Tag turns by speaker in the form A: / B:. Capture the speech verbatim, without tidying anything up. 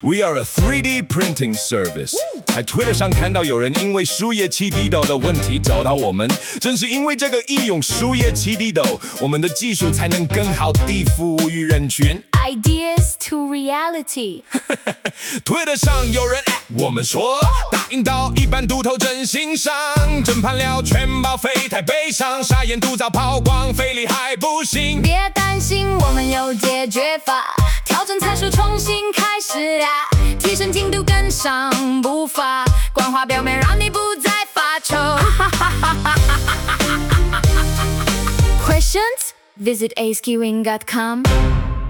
A: We are a three D printing service。在 Twitter 上看到有人因为输液气滴斗的问题找到我们，正是因为这个义勇输液气滴斗，我们的技术才能更好地服务于人群。
B: Ideas to reality
A: ，Twitter 上有人我们说，打印到一半肚头真心伤，整盘料全报废太悲伤，傻眼肚早抛光，费力还不行。
B: 别担心，我们有解决法，调整参数重新开始呀，提升精度跟上步伐，光滑表面让你不再发愁。Questions? Visit a skewing dot com